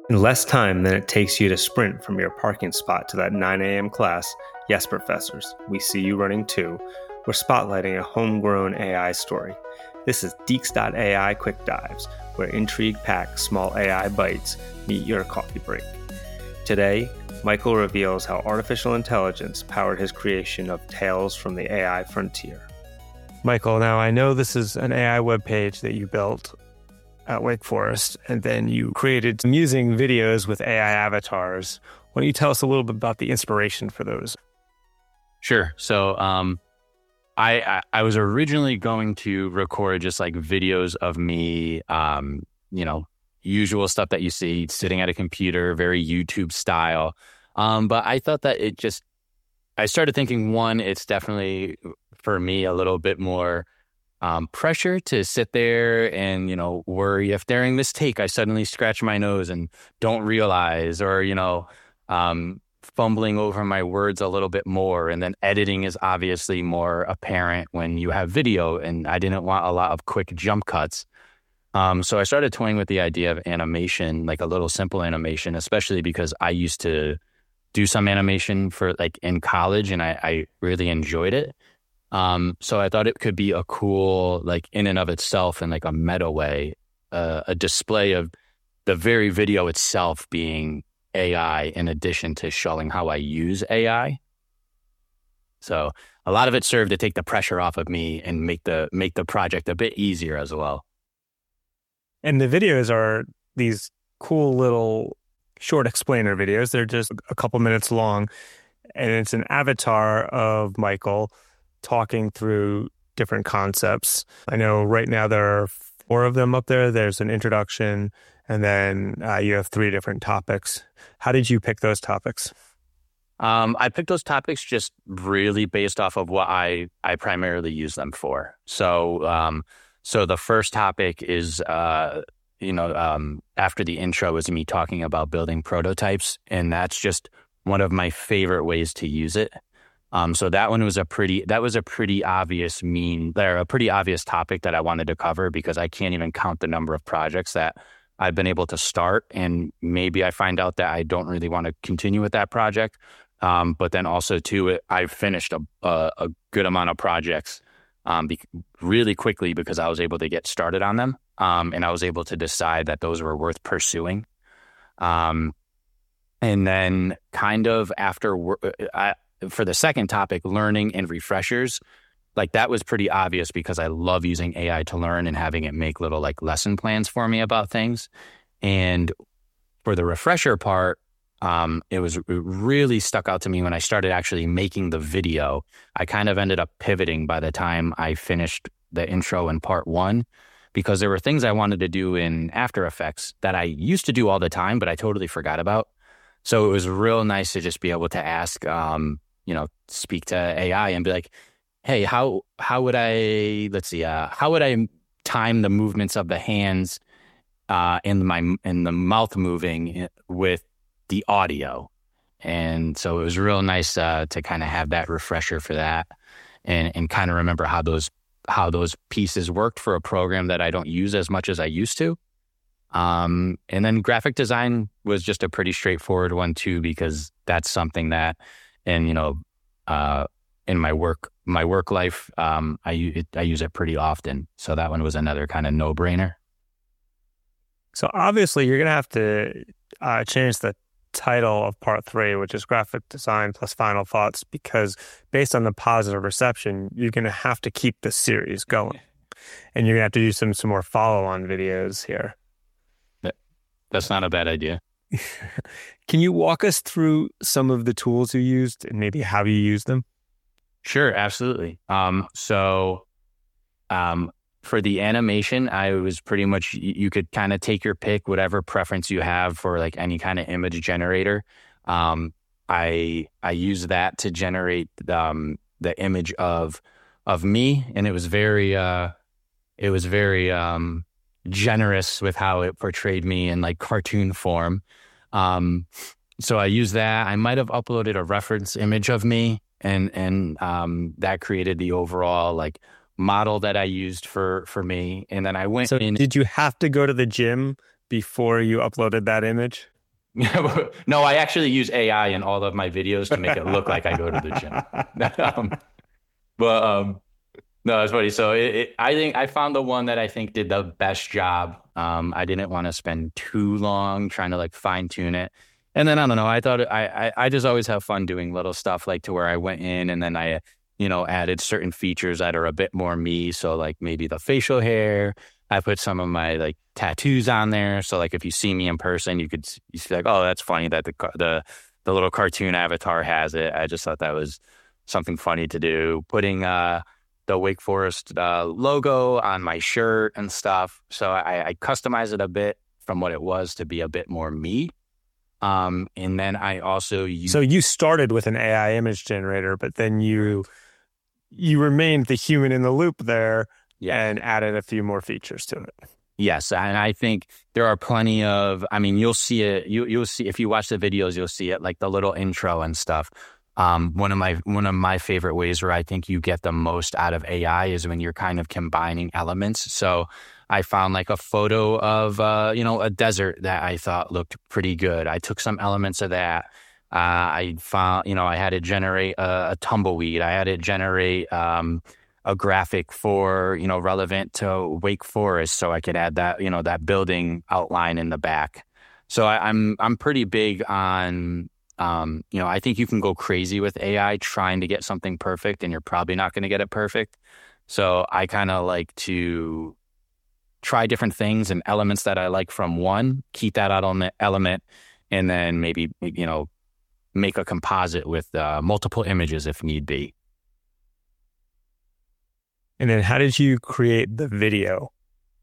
In less time than it takes you to sprint from your parking spot to that 9 a.m. class, yes, professors, we see you running too. We're spotlighting a homegrown AI story. This is Deeks.ai Quick Dives, where intrigue-packed small AI bites meet your coffee break. Today, Michael reveals how artificial intelligence powered his creation of Tales from the AI Frontier. Michael, now I know this is an AI webpage that you built at Wake Forest, and then you created some amusing videos with AI avatars. Why don't you tell us a little bit about the inspiration for those? Sure. So I was originally going to record just like videos of me, usual stuff that you see sitting at a computer, very YouTube style. But I thought that I started thinking, one, it's definitely for me a little bit more pressure to sit there and, worry if during this take I suddenly scratch my nose and don't realize, or, fumbling over my words a little bit more. And then editing is obviously more apparent when you have video, and I didn't want a lot of quick jump cuts. So I started toying with the idea of animation, like a little simple animation, especially because I used to do some animation for like in college, and I really enjoyed it. So I thought it could be a cool, like in and of itself, in like a meta way, a display of the very video itself being AI in addition to showing how I use AI. So a lot of it served to take the pressure off of me and make the project a bit easier as well. And the videos are these cool little short explainer videos. They're just a couple minutes long, and it's an avatar of Michael talking through different concepts. I know right now there are 4 of them up there. There's an introduction, and then you have 3 different topics. How did you pick those topics? I picked those topics just really based off of what I primarily use them for. So the first topic is, after the intro is me talking about building prototypes, and that's just one of my favorite ways to use it. So that one was a pretty obvious topic that I wanted to cover, because I can't even count the number of projects that I've been able to start, and maybe I find out that I don't really want to continue with that project. But then also too, I've finished a good amount of projects really quickly because I was able to get started on them, and I was able to decide that those were worth pursuing. And then kind of after for the second topic, learning and refreshers, like that was pretty obvious because I love using AI to learn and having it make little like lesson plans for me about things. And for the refresher part, it really stuck out to me when I started actually making the video. I kind of ended up pivoting by the time I finished the intro in part 1, because there were things I wanted to do in After Effects that I used to do all the time, but I totally forgot about. So it was real nice to just be able to ask, speak to AI and be like, hey, how would I time the movements of the hands and the mouth moving with the audio? And so it was real nice to kind of have that refresher for that, and kind of remember how those pieces worked for a program that I don't use as much as I used to. And then graphic design was just a pretty straightforward one too, because that's something that, in my work life, I use it pretty often. So that one was another kind of no-brainer. So obviously you're going to have to change the title of part 3, which is graphic design plus final thoughts, because based on the positive reception, you're going to have to keep the series going, and you're going to have to do some more follow-on videos here. That's not a bad idea. Can you walk us through some of the tools you used and maybe how you used them? Sure, absolutely. For the animation, I was pretty much, you could kind of take your pick, whatever preference you have for like any kind of image generator. I use that to generate the image of me, and it was very generous with how it portrayed me in like cartoon form. So I used that. I might have uploaded a reference image of me, and that created the overall like model that I used for me. And then I went in. Did you have to go to the gym before you uploaded that image? No, I actually use AI in all of my videos to make it look like I go to the gym. But no, it's funny. So I think I found the one that I think did the best job. I didn't want to spend too long trying to like fine tune it. And then I don't know. I thought I just always have fun doing little stuff like to where I went in and then I, added certain features that are a bit more me. So like maybe the facial hair. I put some of my like tattoos on there. So like if you see me in person, you see like, oh, that's funny that the little cartoon avatar has it. I just thought that was something funny to do. Putting the Wake Forest logo on my shirt and stuff. So I customized it a bit from what it was to be a bit more me. And then I also So you started with an AI image generator, but then you remained the human in the loop there and added a few more features to it. Yes, and I think there are plenty of, you'll see it, you'll see, if you watch the videos, you'll see it, like the little intro and stuff. One of my favorite ways where I think you get the most out of AI is when you're kind of combining elements. So I found like a photo of, a desert that I thought looked pretty good. I took some elements of that. I found, I had it generate a tumbleweed. I had it generate a graphic for, relevant to Wake Forest. So I could add that, that building outline in the back. So I'm pretty big on, I think you can go crazy with AI trying to get something perfect and you're probably not going to get it perfect. So I kind of like to try different things and elements that I like from one, keep that element, and then maybe, make a composite with multiple images if need be. And then how did you create the video?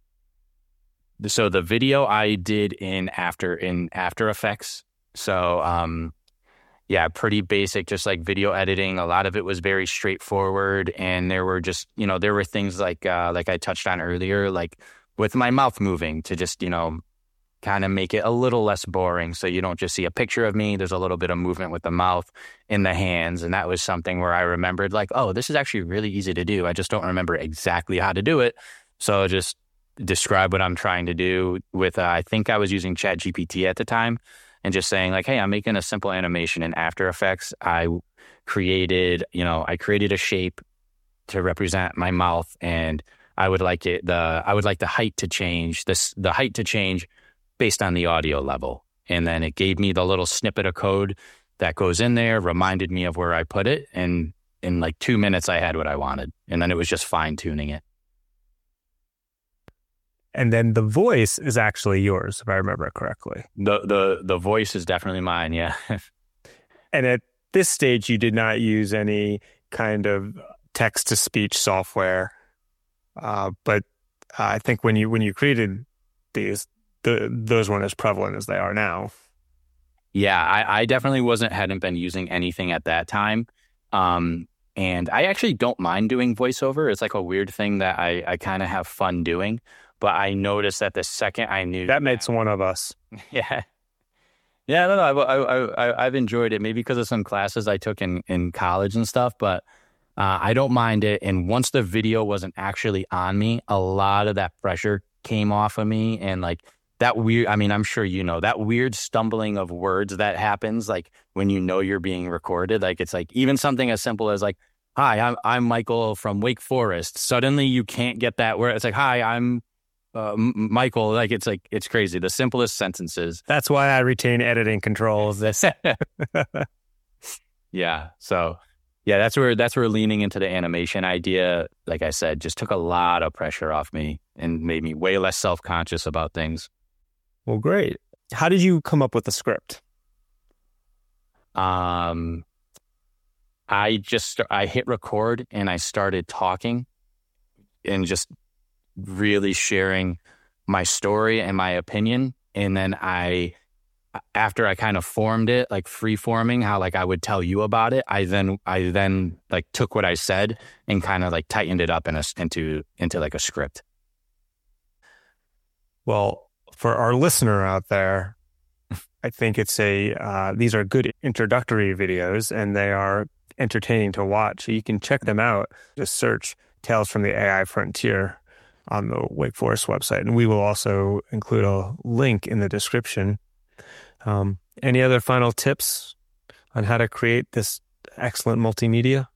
So the video I did in After Effects. So, pretty basic, just like video editing. A lot of it was very straightforward. And there were just, there were things like I touched on earlier, like with my mouth moving to just, kind of make it a little less boring. So you don't just see a picture of me. There's a little bit of movement with the mouth in the hands. And that was something where I remembered like, oh, this is actually really easy to do. I just don't remember exactly how to do it. So just describe what I'm trying to do with, I think I was using ChatGPT at the time and just saying like, hey, I'm making a simple animation in After Effects. I created a shape to represent my mouth and I would like the height to change based on the audio level. And then it gave me the little snippet of code that goes in there, reminded me of where I put it. And in like 2 minutes, I had what I wanted. And then it was just fine tuning it. And then the voice is actually yours, if I remember correctly. The voice is definitely mine. Yeah. And at this stage, you did not use any kind of text to speech software. But I think when you created these, those weren't as prevalent as they are now. Yeah, I definitely hadn't been using anything at that time. And I actually don't mind doing voiceover. It's like a weird thing that I kind of have fun doing. But I noticed that the second I knew... That makes one of us. Yeah. Yeah, no, I've enjoyed it. Maybe because of some classes I took in college and stuff. But I don't mind it. And once the video wasn't actually on me, a lot of that pressure came off of me. And like... that weird, I'm sure that weird stumbling of words that happens, like when you're being recorded, like it's like even something as simple as like, hi, I'm Michael from Wake Forest. Suddenly you can't get that word. It's like, hi, I'm Michael. Like, it's crazy. The simplest sentences. That's why I retain editing controls. Yeah. So yeah, that's where leaning into the animation idea, like I said, just took a lot of pressure off me and made me way less self-conscious about things. Well, great. How did you come up with the script? I hit record and I started talking and just really sharing my story and my opinion. And then after I kind of formed it, like free forming how like I would tell you about it, I then like took what I said and kind of like tightened it up into like a script. Well, for our listener out there, I think these are good introductory videos and they are entertaining to watch. So you can check them out. Just search Tales from the AI Frontier on the Wake Forest website. And we will also include a link in the description. Any other final tips on how to create this excellent multimedia?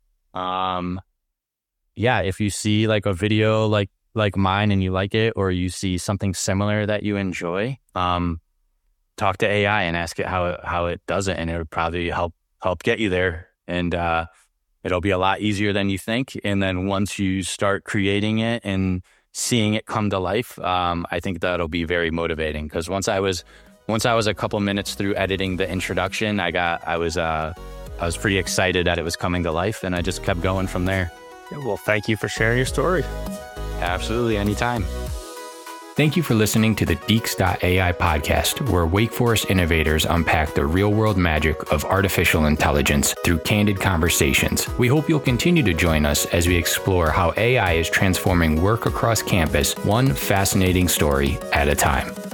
Yeah, if you see like a video like mine and you like it, or you see something similar that you enjoy, talk to AI and ask it how it does it, and it would probably help get you there. And it'll be a lot easier than you think. And then once you start creating it and seeing it come to life, I think that'll be very motivating. Because once I was a couple minutes through editing the introduction, I was pretty excited that it was coming to life, and I just kept going from there. Yeah, well, thank you for sharing your story. Absolutely, anytime. Thank you for listening to the Deeks.ai podcast, where Wake Forest innovators unpack the real-world magic of artificial intelligence through candid conversations. We hope you'll continue to join us as we explore how AI is transforming work across campus, one fascinating story at a time.